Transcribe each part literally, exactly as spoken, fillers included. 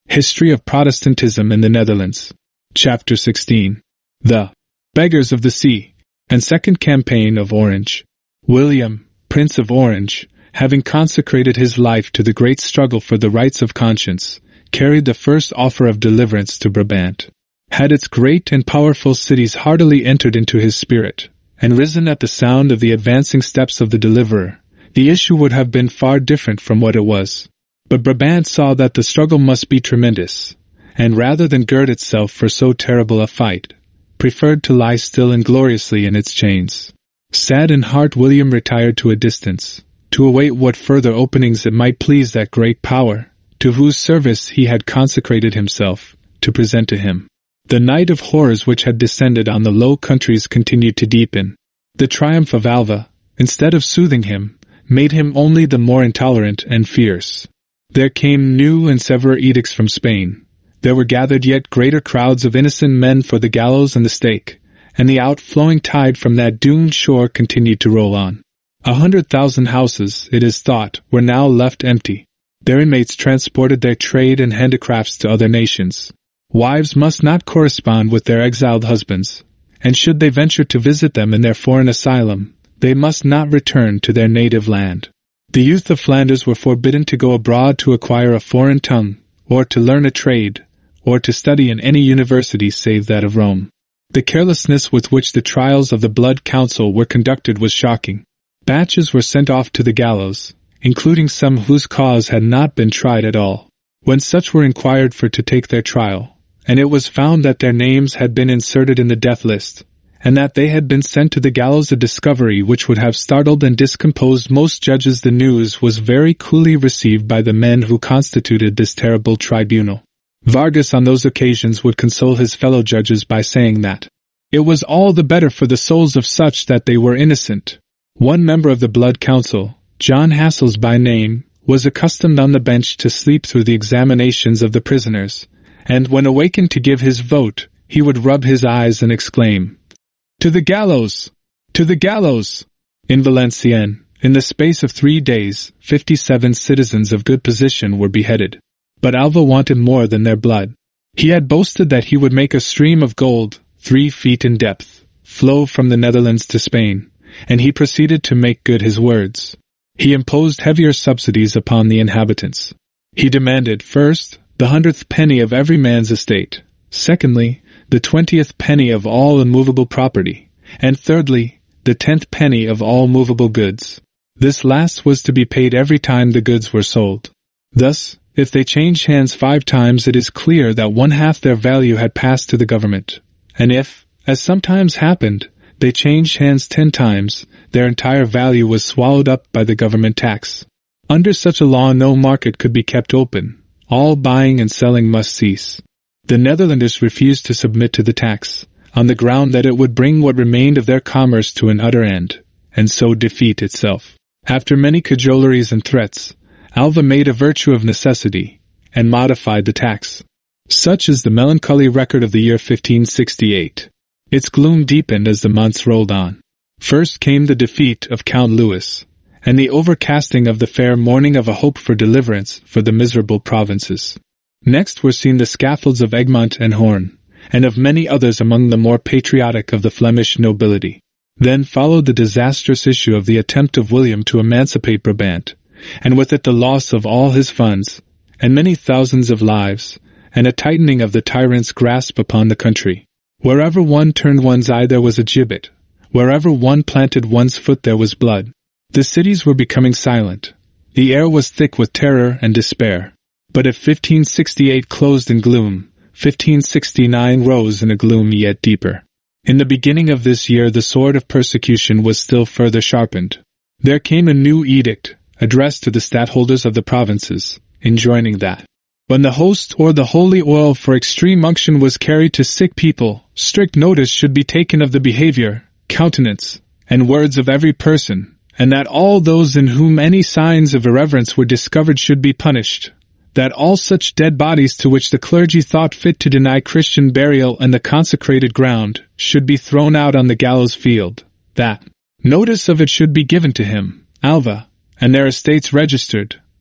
History of Protestantism in the Netherlands. Chapter sixteen. The Beggars of the Sea, and Second Campaign of Orange. William, Prince of Orange, having consecrated his life to the great struggle for the rights of conscience, carried the first offer of deliverance to Brabant. Had its great and powerful cities heartily entered into his spirit, and risen at the sound of the advancing steps of the deliverer, the issue would have been far different from what it was. But Brabant saw that the struggle must be tremendous, and rather than gird itself for so terrible a fight, preferred to lie still and gloriously in its chains. Sad in heart, William retired to a distance, to await what further openings it might please that great power, to whose service he had consecrated himself, to present to him. The night of horrors which had descended on the Low Countries continued to deepen. The triumph of Alva, instead of soothing him, made him only the more intolerant and fierce. There came new and severe edicts from Spain. There were gathered yet greater crowds of innocent men for the gallows and the stake, and the outflowing tide from that doomed shore continued to roll on. A hundred thousand houses, it is thought, were now left empty. Their inmates transported their trade and handicrafts to other nations. Wives must not correspond with their exiled husbands, and should they venture to visit them in their foreign asylum, they must not return to their native land. The youth of Flanders were forbidden to go abroad to acquire a foreign tongue, or to learn a trade, or to study in any university save that of Rome. The carelessness with which the trials of the Blood Council were conducted was shocking. Batches were sent off to the gallows, including some whose cause had not been tried at all. When such were inquired for to take their trial, and it was found that their names had been inserted in the death list, and that they had been sent to the gallows, a discovery which would have startled and discomposed most judges, the news was very coolly received by the men who constituted this terrible tribunal. Vargas on those occasions would console his fellow judges by saying that it was all the better for the souls of such that they were innocent. One member of the Blood Council, John Hassels by name, was accustomed on the bench to sleep through the examinations of the prisoners, and when awakened to give his vote, he would rub his eyes and exclaim, "To the gallows! To the gallows!" In Valenciennes, in the space of three days, fifty-seven citizens of good position were beheaded. But Alva wanted more than their blood. He had boasted that he would make a stream of gold, three feet in depth, flow from the Netherlands to Spain, and he proceeded to make good his words. He imposed heavier subsidies upon the inhabitants. He demanded, first, the hundredth penny of every man's estate, secondly, the twentieth penny of all immovable property, and thirdly, the tenth penny of all movable goods. This last was to be paid every time the goods were sold. Thus, if they changed hands five times, it is clear that one half their value had passed to the government, and if, as sometimes happened, they changed hands ten times, their entire value was swallowed up by the government tax. Under such a law no market could be kept open. All buying and selling must cease. The Netherlanders refused to submit to the tax, on the ground that it would bring what remained of their commerce to an utter end, and so defeat itself. After many cajoleries and threats, Alva made a virtue of necessity, and modified the tax. Such is the melancholy record of the year fifteen sixty-eight. Its gloom deepened as the months rolled on. First came the defeat of Count Louis, and the overcasting of the fair morning of a hope for deliverance for the miserable provinces. Next were seen the scaffolds of Egmont and Horn, and of many others among the more patriotic of the Flemish nobility. Then followed the disastrous issue of the attempt of William to emancipate Brabant, and with it the loss of all his funds, and many thousands of lives, and a tightening of the tyrant's grasp upon the country. Wherever one turned one's eye there was a gibbet, wherever one planted one's foot there was blood. The cities were becoming silent. The air was thick with terror and despair. But if fifteen sixty-eight closed in gloom, fifteen sixty-nine rose in a gloom yet deeper. In the beginning of this year the sword of persecution was still further sharpened. There came a new edict, addressed to the stadtholders of the provinces, enjoining that, when the host or the holy oil for extreme unction was carried to sick people, strict notice should be taken of the behavior, countenance, and words of every person, and that all those in whom any signs of irreverence were discovered should be punished, that all such dead bodies to which the clergy thought fit to deny Christian burial and the consecrated ground should be thrown out on the gallows field, that notice of it should be given to him, Alva, and their estates registered,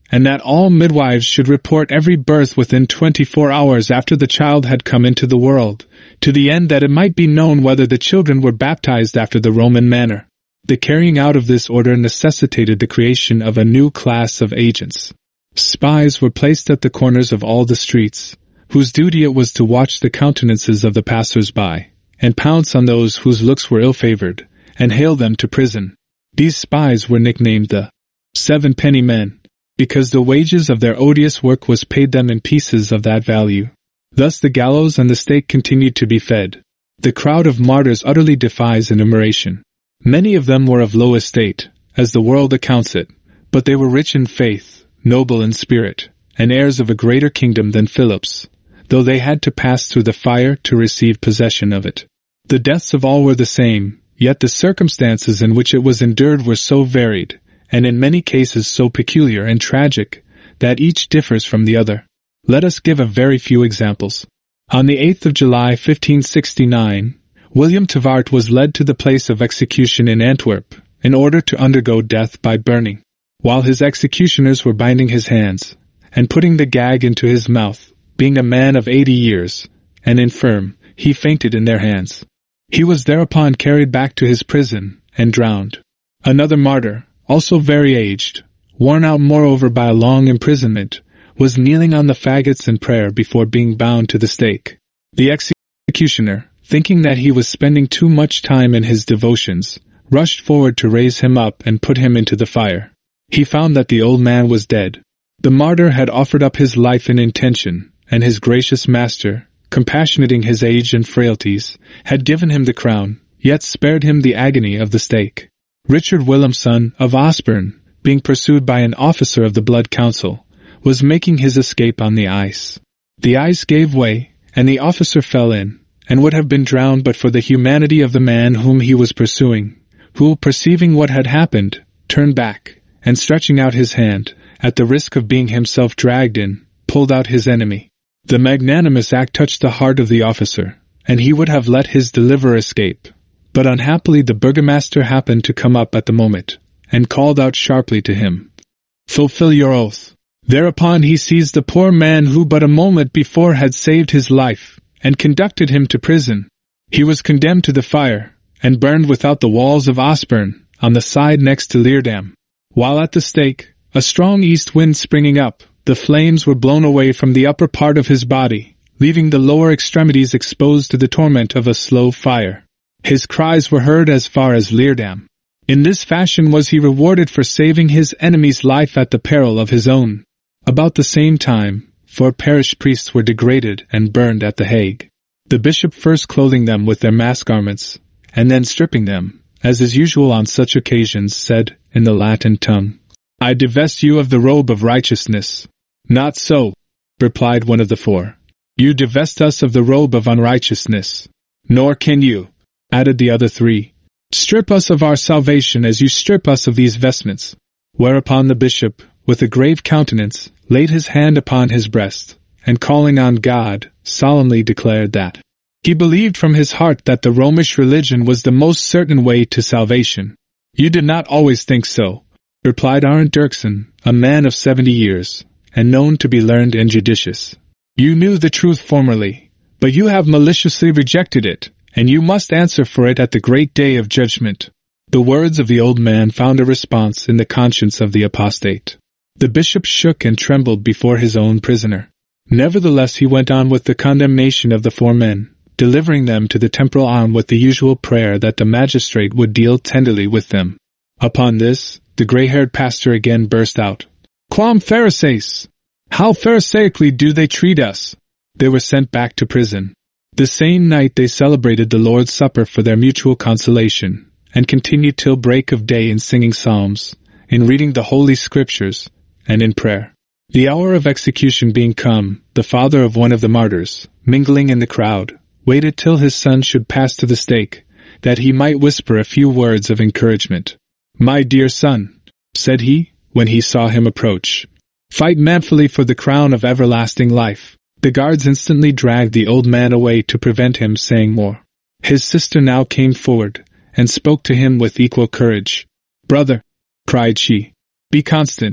and that all midwives should report every birth within twenty-four hours after the child had come into the world, to the end that it might be known whether the children were baptized after the Roman manner. The carrying out of this order necessitated the creation of a new class of agents. Spies were placed at the corners of all the streets, whose duty it was to watch the countenances of the passers-by, and pounce on those whose looks were ill-favored, and hale them to prison. These spies were nicknamed the Seven-Penny Men, because the wages of their odious work was paid them in pieces of that value. Thus the gallows and the stake continued to be fed. The crowd of martyrs utterly defies enumeration. Many of them were of low estate, as the world accounts it, but they were rich in faith, noble in spirit, and heirs of a greater kingdom than Philip's, though they had to pass through the fire to receive possession of it. The deaths of all were the same, yet the circumstances in which it was endured were so varied, and in many cases so peculiar and tragic, that each differs from the other. Let us give a very few examples. On the eighth of July fifteen sixty-nine, William Tavart was led to the place of execution in Antwerp, in order to undergo death by burning. While his executioners were binding his hands, and putting the gag into his mouth, being a man of eighty years, and infirm, he fainted in their hands. He was thereupon carried back to his prison, and drowned. Another martyr, also very aged, worn out moreover by a long imprisonment, was kneeling on the faggots in prayer before being bound to the stake. The executioner, thinking that he was spending too much time in his devotions, rushed forward to raise him up and put him into the fire. He found that the old man was dead. The martyr had offered up his life in intention, and his gracious master, compassionating his age and frailties, had given him the crown, yet spared him the agony of the stake. Richard Williamson of Osborne, being pursued by an officer of the Blood Council, was making his escape on the ice. The ice gave way, and the officer fell in, and would have been drowned but for the humanity of the man whom he was pursuing, who, perceiving what had happened, turned back, and stretching out his hand, at the risk of being himself dragged in, pulled out his enemy. The magnanimous act touched the heart of the officer, and he would have let his deliverer escape. But unhappily the burgomaster happened to come up at the moment, and called out sharply to him, "Fulfill your oath." Thereupon he seized the poor man who but a moment before had saved his life, and conducted him to prison. He was condemned to the fire, and burned without the walls of Osborne, on the side next to Leerdam. While at the stake, a strong east wind springing up, the flames were blown away from the upper part of his body, leaving the lower extremities exposed to the torment of a slow fire. His cries were heard as far as Leerdam. In this fashion was he rewarded for saving his enemy's life at the peril of his own. About the same time, four parish priests were degraded and burned at The Hague. The bishop first clothing them with their mass garments, and then stripping them, as is usual on such occasions, said, in the Latin tongue, "I divest you of the robe of righteousness." "Not so," replied one of the four. "You divest us of the robe of unrighteousness." "Nor can you," added the other three. "Strip us of our salvation as you strip us of these vestments." Whereupon the bishop, with a grave countenance, laid his hand upon his breast, and calling on God, solemnly declared that he believed from his heart that the Romish religion was the most certain way to salvation. "You did not always think so," replied Arent Dirksen, a man of seventy years, and known to be learned and judicious. "You knew the truth formerly, but you have maliciously rejected it, and you must answer for it at the great day of judgment." The words of the old man found a response in the conscience of the apostate. The bishop shook and trembled before his own prisoner. Nevertheless he went on with the condemnation of the four men, delivering them to the temporal arm with the usual prayer that the magistrate would deal tenderly with them. Upon this, the grey-haired pastor again burst out, "Quam Pharisees! How pharisaically do they treat us!" They were sent back to prison. The same night they celebrated the Lord's Supper for their mutual consolation, and continued till break of day in singing psalms, in reading the Holy Scriptures, and in prayer. The hour of execution being come, the father of one of the martyrs, mingling in the crowd, waited till his son should pass to the stake, that he might whisper a few words of encouragement. "My dear son," said he, when he saw him approach, "fight manfully for the crown of everlasting life." The guards instantly dragged the old man away to prevent him saying more. His sister now came forward, and spoke to him with equal courage. "Brother," cried she, "be constant,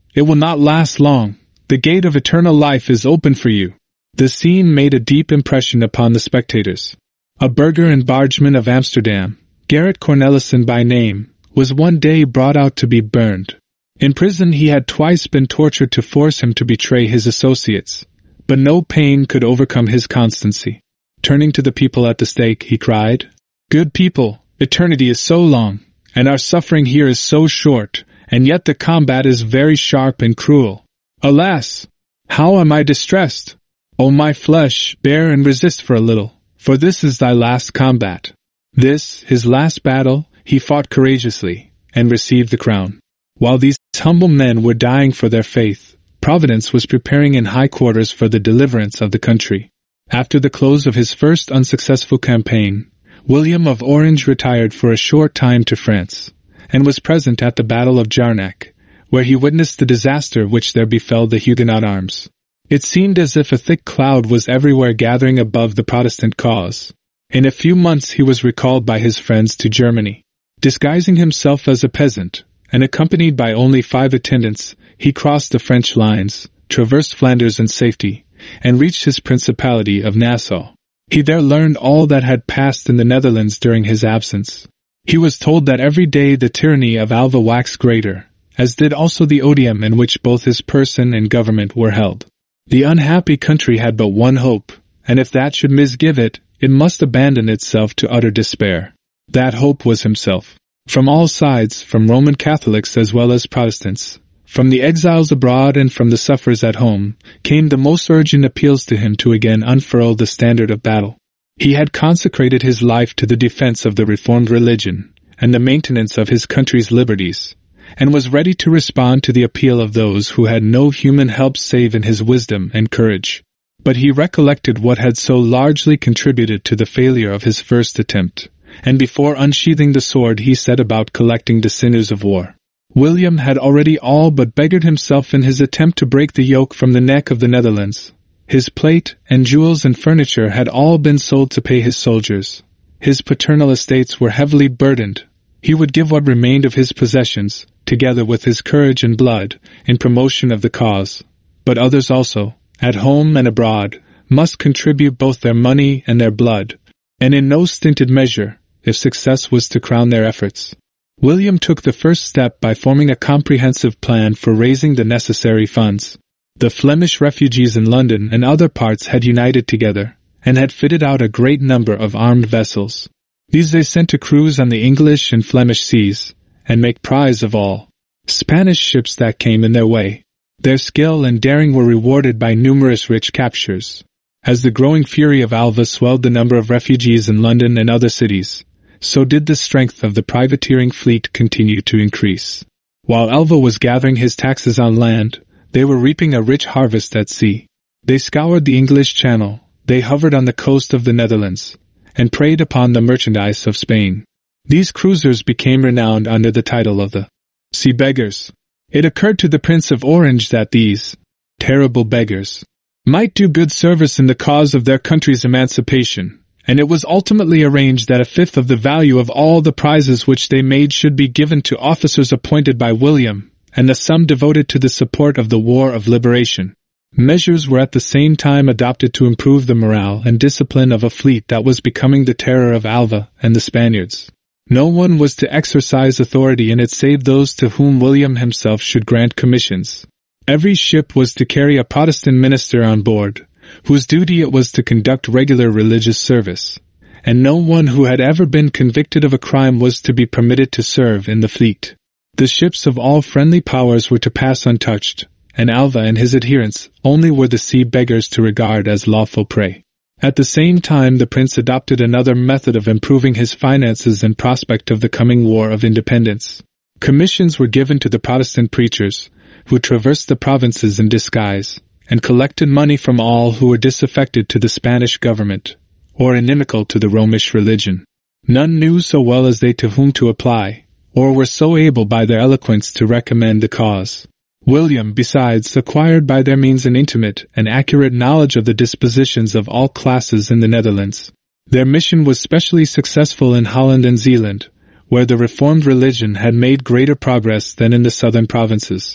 It will not last long. The gate of eternal life is open for you." The scene made a deep impression upon the spectators. A burgher and bargeman of Amsterdam, Gerrit Cornelissen by name, was one day brought out to be burned. In prison he had twice been tortured to force him to betray his associates, but no pain could overcome his constancy. Turning to the people at the stake, he cried, "Good people, eternity is so long, and our suffering here is so short, and yet the combat is very sharp and cruel. Alas! How am I distressed! O my flesh, bear and resist for a little, for this is thy last combat." This, his last battle, he fought courageously, and received the crown. While these humble men were dying for their faith, Providence was preparing in high quarters for the deliverance of the country. After the close of his first unsuccessful campaign, William of Orange retired for a short time to France, and was present at the Battle of Jarnac, where he witnessed the disaster which there befell the Huguenot arms. It seemed as if a thick cloud was everywhere gathering above the Protestant cause. In a few months he was recalled by his friends to Germany. Disguising himself as a peasant, and accompanied by only five attendants, he crossed the French lines, traversed Flanders in safety, and reached his principality of Nassau. He there learned all that had passed in the Netherlands during his absence. He was told that every day the tyranny of Alva waxed greater, as did also the odium in which both his person and government were held. The unhappy country had but one hope, and if that should misgive it, it must abandon itself to utter despair. That hope was himself. From all sides, from Roman Catholics as well as Protestants, from the exiles abroad and from the sufferers at home, came the most urgent appeals to him to again unfurl the standard of battle. He had consecrated his life to the defense of the Reformed religion and the maintenance of his country's liberties, and was ready to respond to the appeal of those who had no human help save in his wisdom and courage. But he recollected what had so largely contributed to the failure of his first attempt, and before unsheathing the sword he set about collecting the sinews of war. William had already all but beggared himself in his attempt to break the yoke from the neck of the Netherlands. His plate and jewels and furniture had all been sold to pay his soldiers. His paternal estates were heavily burdened. He would give what remained of his possessions, together with his courage and blood, in promotion of the cause. But others also, at home and abroad, must contribute both their money and their blood, and in no stinted measure, if success was to crown their efforts. William took the first step by forming a comprehensive plan for raising the necessary funds. The Flemish refugees in London and other parts had united together, and had fitted out a great number of armed vessels. These they sent to cruise on the English and Flemish seas, and make prize of all Spanish ships that came in their way. Their skill and daring were rewarded by numerous rich captures. As the growing fury of Alva swelled the number of refugees in London and other cities, so did the strength of the privateering fleet continue to increase. While Alva was gathering his taxes on land, they were reaping a rich harvest at sea. They scoured the English Channel, they hovered on the coast of the Netherlands, and preyed upon the merchandise of Spain. These cruisers became renowned under the title of the Sea Beggars. It occurred to the Prince of Orange that these terrible beggars might do good service in the cause of their country's emancipation, and it was ultimately arranged that a fifth of the value of all the prizes which they made should be given to officers appointed by William, and the sum devoted to the support of the War of Liberation. Measures were at the same time adopted to improve the morale and discipline of a fleet that was becoming the terror of Alva and the Spaniards. No one was to exercise authority in it save those to whom William himself should grant commissions. Every ship was to carry a Protestant minister on board, whose duty it was to conduct regular religious service, and no one who had ever been convicted of a crime was to be permitted to serve in the fleet. The ships of all friendly powers were to pass untouched, and Alva and his adherents only were the sea beggars to regard as lawful prey. At the same time the prince adopted another method of improving his finances in prospect of the coming War of Independence. Commissions were given to the Protestant preachers, who traversed the provinces in disguise, and collected money from all who were disaffected to the Spanish government, or inimical to the Romish religion. None knew so well as they to whom to apply, or were so able by their eloquence to recommend the cause. William, besides, acquired by their means an intimate and accurate knowledge of the dispositions of all classes in the Netherlands. Their mission was specially successful in Holland and Zeeland, where the Reformed religion had made greater progress than in the southern provinces,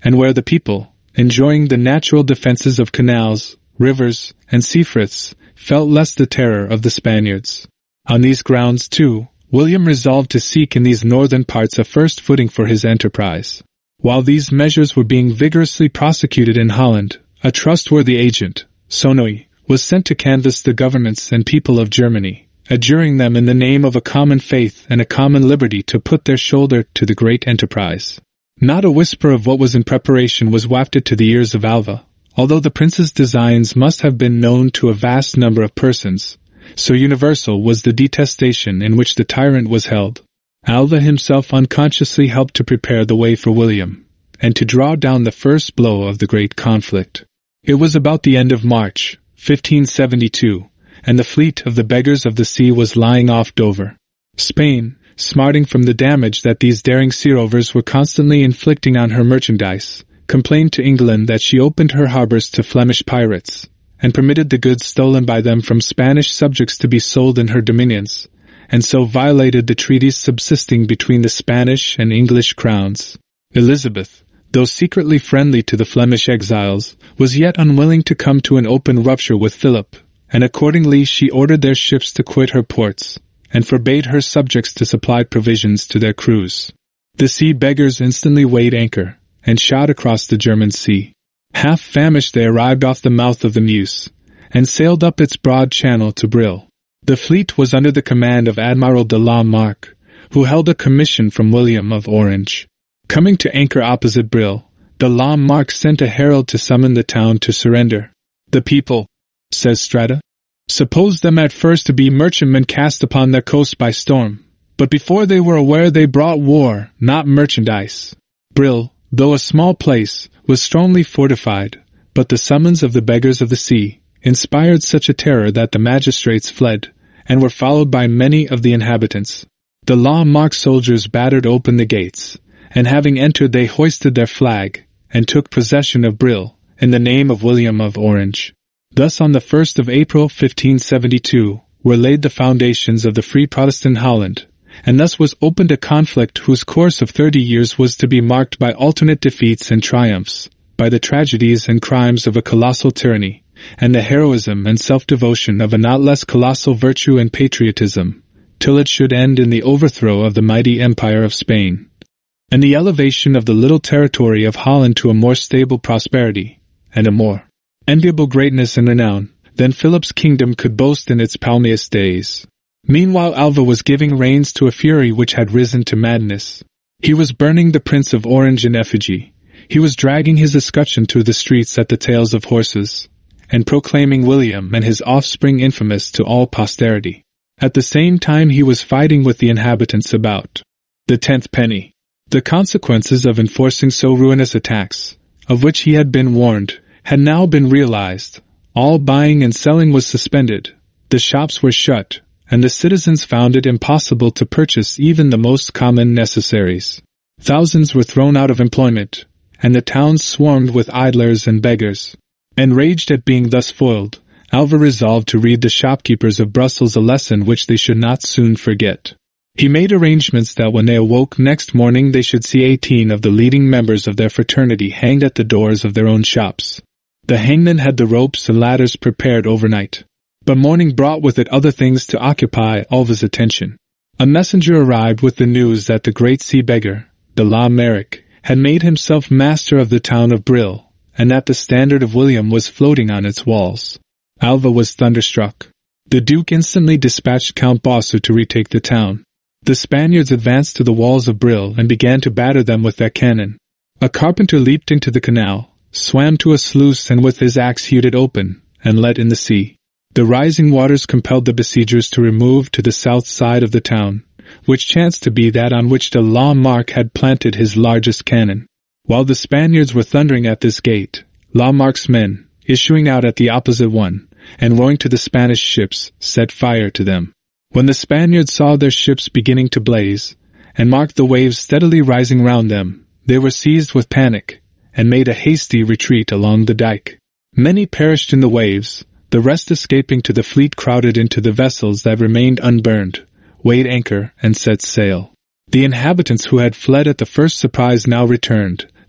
and where the people, enjoying the natural defenses of canals, rivers, and sea friths, felt less the terror of the Spaniards. On these grounds, too, William resolved to seek in these northern parts a first footing for his enterprise. While these measures were being vigorously prosecuted in Holland, a trustworthy agent, Sonoy, was sent to canvass the governments and people of Germany, adjuring them in the name of a common faith and a common liberty to put their shoulder to the great enterprise. Not a whisper of what was in preparation was wafted to the ears of Alva, although the prince's designs must have been known to a vast number of persons. So universal was the detestation in which the tyrant was held. Alva himself unconsciously helped to prepare the way for William, and to draw down the first blow of the great conflict. It was about the end of March, fifteen seventy-two, and the fleet of the Beggars of the Sea was lying off Dover. Spain, smarting from the damage that these daring sea rovers were constantly inflicting on her merchandise, complained to England that she opened her harbors to Flemish pirates, and permitted the goods stolen by them from Spanish subjects to be sold in her dominions, and so violated the treaties subsisting between the Spanish and English crowns. Elizabeth, though secretly friendly to the Flemish exiles, was yet unwilling to come to an open rupture with Philip, and accordingly she ordered their ships to quit her ports, and forbade her subjects to supply provisions to their crews. The sea beggars instantly weighed anchor, and shot across the German Sea. Half famished they arrived off the mouth of the Meuse, and sailed up its broad channel to Brill. The fleet was under the command of Admiral de la Marck, who held a commission from William of Orange. Coming to anchor opposite Brill, de la Marck sent a herald to summon the town to surrender. The people, says Strada, supposed them at first to be merchantmen cast upon their coast by storm, but before they were aware they brought war, not merchandise. Brill, though a small place, was strongly fortified, but the summons of the Beggars of the Sea inspired such a terror that the magistrates fled, and were followed by many of the inhabitants. The La Marck soldiers battered open the gates, and having entered they hoisted their flag, and took possession of Brill, in the name of William of Orange. Thus on the first of April fifteen seventy-two were laid the foundations of the free Protestant Holland, and thus was opened a conflict whose course of thirty years was to be marked by alternate defeats and triumphs, by the tragedies and crimes of a colossal tyranny, and the heroism and self-devotion of a not less colossal virtue and patriotism, till it should end in the overthrow of the mighty empire of Spain, and the elevation of the little territory of Holland to a more stable prosperity, and a more enviable greatness and renown, than Philip's kingdom could boast in its palmiest days. Meanwhile Alva was giving reins to a fury which had risen to madness. He was burning the Prince of Orange in effigy. He was dragging his escutcheon through the streets at the tails of horses, and proclaiming William and his offspring infamous to all posterity. At the same time he was fighting with the inhabitants about the tenth penny. The consequences of enforcing so ruinous a tax, of which he had been warned, had now been realized. All buying and selling was suspended, the shops were shut, and the citizens found it impossible to purchase even the most common necessaries. Thousands were thrown out of employment, and the towns swarmed with idlers and beggars. Enraged at being thus foiled, Alva resolved to read the shopkeepers of Brussels a lesson which they should not soon forget. He made arrangements that when they awoke next morning they should see eighteen of the leading members of their fraternity hanged at the doors of their own shops. The hangman had the ropes and ladders prepared overnight, but morning brought with it other things to occupy Alva's attention. A messenger arrived with the news that the great sea beggar, de la Marck, had made himself master of the town of Brill, and that the standard of William was floating on its walls. Alva was thunderstruck. The Duke instantly dispatched Count Bossu to retake the town. The Spaniards advanced to the walls of Brill and began to batter them with their cannon. A carpenter leaped into the canal, swam to a sluice and with his axe hewed it open, and let in the sea. The rising waters compelled the besiegers to remove to the south side of the town, which chanced to be that on which de la Marck had planted his largest cannon. While the Spaniards were thundering at this gate, La Marck's men, issuing out at the opposite one, and rowing to the Spanish ships, set fire to them. When the Spaniards saw their ships beginning to blaze, and marked the waves steadily rising round them, they were seized with panic, and made a hasty retreat along the dike. Many perished in the waves, the rest escaping to the fleet crowded into the vessels that remained unburned, weighed anchor, and set sail. The inhabitants who had fled at the first surprise now returned,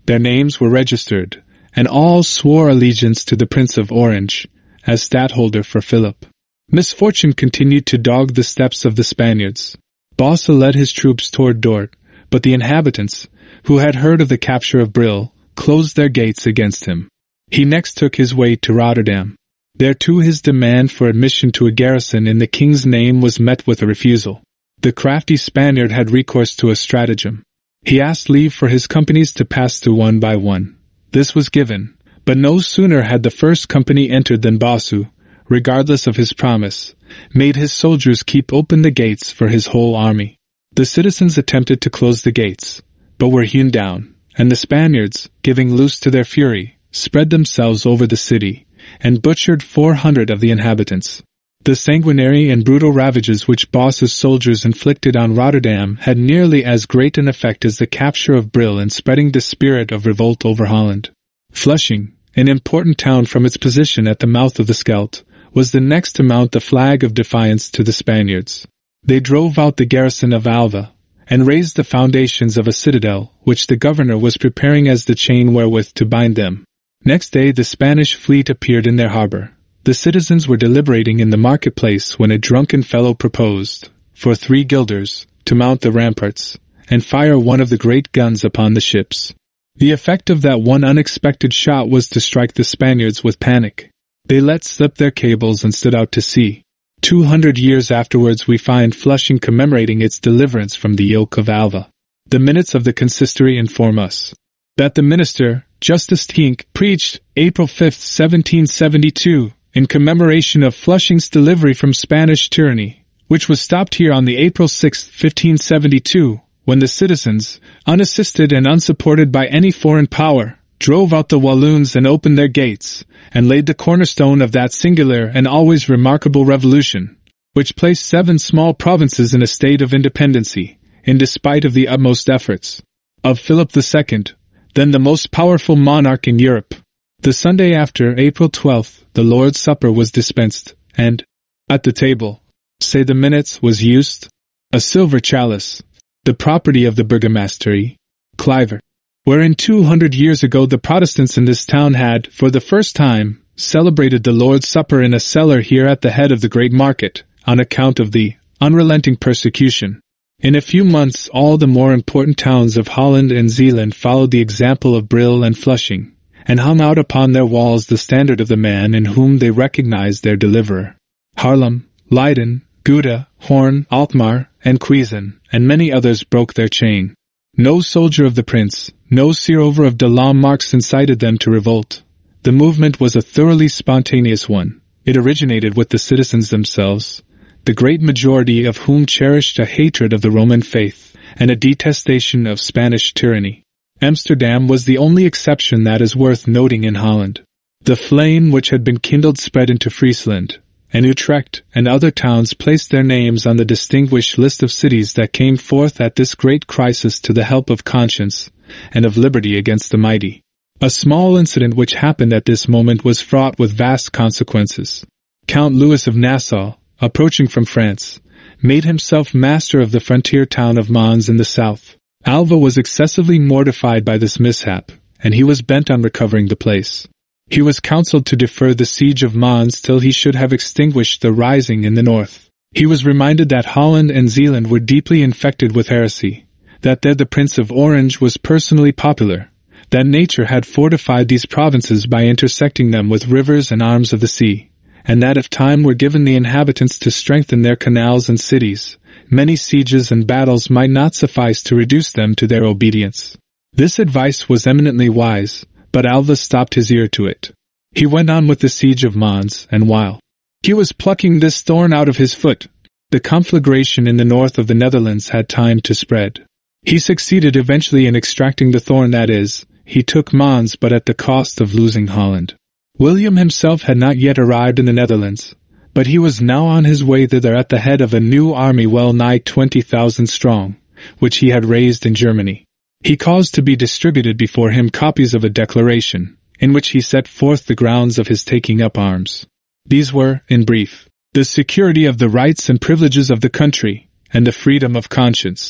Their names were registered, and all swore allegiance to the Prince of Orange, as stadtholder for Philip. Misfortune continued to dog the steps of the Spaniards. Baucis led his troops toward Dort, but the inhabitants, who had heard of the capture of Brill, closed their gates against him. He next took his way to Rotterdam. There too his demand for admission to a garrison in the king's name was met with a refusal. The crafty Spaniard had recourse to a stratagem. He asked leave for his companies to pass through one by one. This was given, but no sooner had the first company entered than Baucis, regardless of his promise, made his soldiers keep open the gates for his whole army. The citizens attempted to close the gates, but were hewn down, and the Spaniards, giving loose to their fury, spread themselves over the city, and butchered four hundred of the inhabitants. The sanguinary and brutal ravages which Baucis' soldiers inflicted on Rotterdam had nearly as great an effect as the capture of Brill in spreading the spirit of revolt over Holland. Flushing, an important town from its position at the mouth of the Scheldt, was the next to mount the flag of defiance to the Spaniards. They drove out the garrison of Alva, and raised the foundations of a citadel, which the governor was preparing as the chain wherewith to bind them. Next day the Spanish fleet appeared in their harbor. The citizens were deliberating in the marketplace when a drunken fellow proposed, for three guilders, to mount the ramparts, and fire one of the great guns upon the ships. The effect of that one unexpected shot was to strike the Spaniards with panic. They let slip their cables and stood out to sea. Two hundred years afterwards we find Flushing commemorating its deliverance from the yoke of Alva. The minutes of the consistory inform us that the minister, Justus Kink, preached, April fifth, seventeen seventy-two, in commemoration of Flushing's delivery from Spanish tyranny, which was stopped here on the April sixth, fifteen seventy-two, when the citizens, unassisted and unsupported by any foreign power, drove out the Walloons and opened their gates, and laid the cornerstone of that singular and always remarkable revolution, which placed seven small provinces in a state of independency, in despite of the utmost efforts of Philip the Second, then the most powerful monarch in Europe. The Sunday after April twelfth, the Lord's Supper was dispensed, and, at the table, say the minutes, was used, a silver chalice, the property of the burgomastery, Cliver, wherein two hundred years ago the Protestants in this town had, for the first time, celebrated the Lord's Supper in a cellar here at the head of the great market, on account of the unrelenting persecution. In a few months all the more important towns of Holland and Zeeland followed the example of Brill and Flushing, and hung out upon their walls the standard of the man in whom they recognized their deliverer. Haarlem, Leiden, Gouda, Hoorn, Alkmaar, and Quezen, and many others broke their chain. No soldier of the prince, no seerover of de la Marx incited them to revolt. The movement was a thoroughly spontaneous one. It originated with the citizens themselves, the great majority of whom cherished a hatred of the Roman faith, and a detestation of Spanish tyranny. Amsterdam was the only exception that is worth noting in Holland. The flame which had been kindled spread into Friesland, and Utrecht and other towns placed their names on the distinguished list of cities that came forth at this great crisis to the help of conscience and of liberty against the mighty. A small incident which happened at this moment was fraught with vast consequences. Count Louis of Nassau, approaching from France, made himself master of the frontier town of Mons in the south. Alva was excessively mortified by this mishap, and he was bent on recovering the place. He was counseled to defer the siege of Mons till he should have extinguished the rising in the north. He was reminded that Holland and Zeeland were deeply infected with heresy, that there the Prince of Orange was personally popular, that nature had fortified these provinces by intersecting them with rivers and arms of the sea, and that if time were given the inhabitants to strengthen their canals and cities, many sieges and battles might not suffice to reduce them to their obedience. This advice was eminently wise, but Alva stopped his ear to it. He went on with the siege of Mons, and while he was plucking this thorn out of his foot, the conflagration in the north of the Netherlands had time to spread. He succeeded eventually in extracting the thorn, that is, he took Mons, but at the cost of losing Holland. William himself had not yet arrived in the Netherlands, but he was now on his way thither at the head of a new army well nigh twenty thousand strong, which he had raised in Germany. He caused to be distributed before him copies of a declaration, in which he set forth the grounds of his taking up arms. These were, in brief, the security of the rights and privileges of the country, and the freedom of conscience.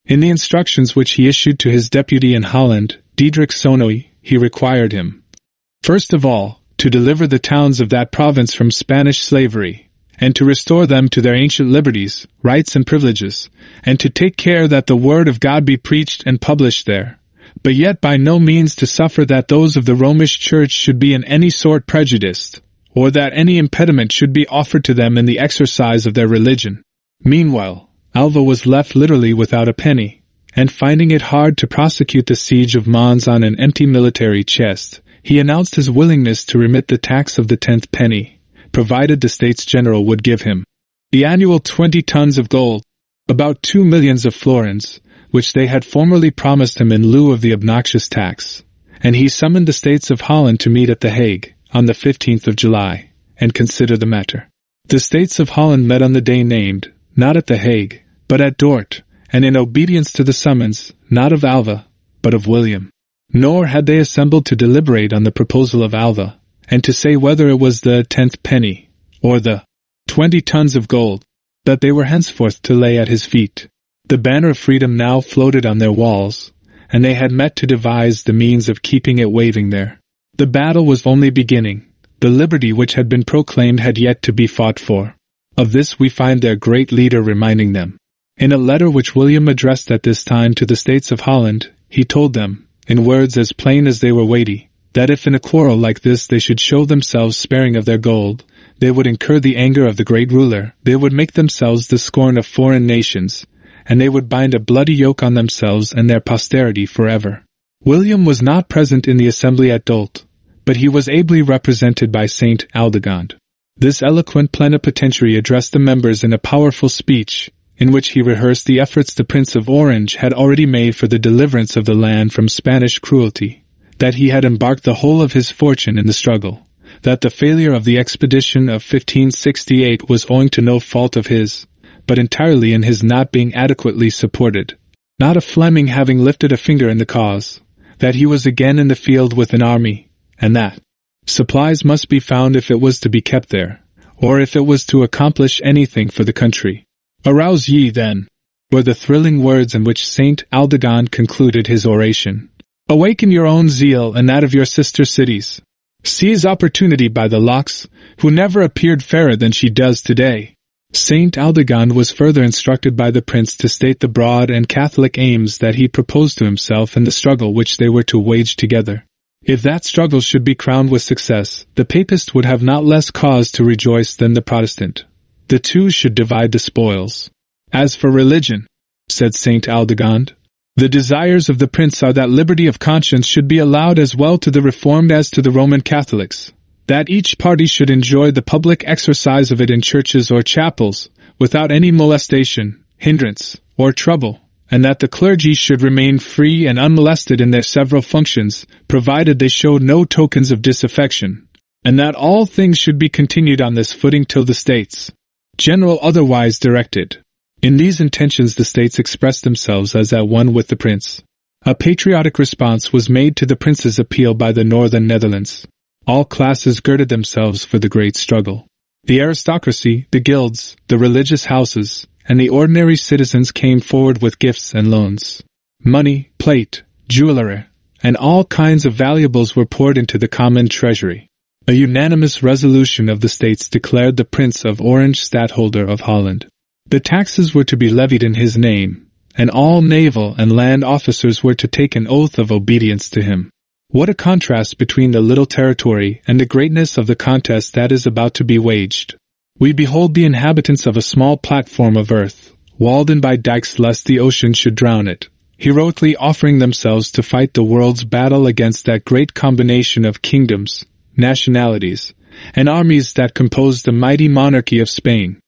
In the instructions which he issued to his deputy in Holland, Diederik Sonoy, he required him, first of all, to deliver the towns of that province from Spanish slavery, and to restore them to their ancient liberties, rights and privileges, and to take care that the word of God be preached and published there, but yet by no means to suffer that those of the Romish Church should be in any sort prejudiced, or that any impediment should be offered to them in the exercise of their religion. Meanwhile, Alva was left literally without a penny, and finding it hard to prosecute the siege of Mons on an empty military chest, he announced his willingness to remit the tax of the tenth penny, provided the States General would give him the annual twenty tons of gold, about two millions of florins, which they had formerly promised him in lieu of the obnoxious tax, and he summoned the States of Holland to meet at The Hague, on the fifteenth of July, and consider the matter. The States of Holland met on the day named, not at The Hague, but at Dort, and in obedience to the summons, not of Alva, but of William. Nor had they assembled to deliberate on the proposal of Alva, and to say whether it was the tenth penny, or the twenty tons of gold, that they were henceforth to lay at his feet. The banner of freedom now floated on their walls, and they had met to devise the means of keeping it waving there. The battle was only beginning. The liberty which had been proclaimed had yet to be fought for. Of this we find their great leader reminding them. In a letter which William addressed at this time to the States of Holland, he told them, in words as plain as they were weighty, that if in a quarrel like this they should show themselves sparing of their gold, they would incur the anger of the great ruler, they would make themselves the scorn of foreign nations, and they would bind a bloody yoke on themselves and their posterity forever. William was not present in the assembly at Dort, but he was ably represented by Saint Aldegand. This eloquent plenipotentiary addressed the members in a powerful speech, in which he rehearsed the efforts the Prince of Orange had already made for the deliverance of the land from Spanish cruelty, that he had embarked the whole of his fortune in the struggle, that the failure of the expedition of fifteen sixty-eight was owing to no fault of his, but entirely in his not being adequately supported, not a Fleming having lifted a finger in the cause, that he was again in the field with an army, and that supplies must be found if it was to be kept there, or if it was to accomplish anything for the country. Arouse ye, then, were the thrilling words in which Saint Aldegand concluded his oration. Awaken your own zeal and that of your sister cities. Seize opportunity by the locks, who never appeared fairer than she does today. Saint Aldegand was further instructed by the prince to state the broad and Catholic aims that he proposed to himself in the struggle which they were to wage together. If that struggle should be crowned with success, the Papist would have not less cause to rejoice than the Protestant. The two should divide the spoils. As for religion, said Saint Aldegand, the desires of the prince are that liberty of conscience should be allowed as well to the Reformed as to the Roman Catholics, that each party should enjoy the public exercise of it in churches or chapels, without any molestation, hindrance, or trouble, and that the clergy should remain free and unmolested in their several functions, provided they showed no tokens of disaffection, and that all things should be continued on this footing till the States General otherwise directed. In these intentions the States expressed themselves as at one with the prince. A patriotic response was made to the prince's appeal by the northern Netherlands. All classes girded themselves for the great struggle. The aristocracy, the guilds, the religious houses, and the ordinary citizens came forward with gifts and loans. Money, plate, jewelry, and all kinds of valuables were poured into the common treasury. A unanimous resolution of the States declared the Prince of Orange Stadtholder of Holland. The taxes were to be levied in his name, and all naval and land officers were to take an oath of obedience to him. What a contrast between the little territory and the greatness of the contest that is about to be waged. We behold the inhabitants of a small platform of earth, walled in by dikes lest the ocean should drown it, heroically offering themselves to fight the world's battle against that great combination of kingdoms, nationalities, and armies that composed the mighty monarchy of Spain.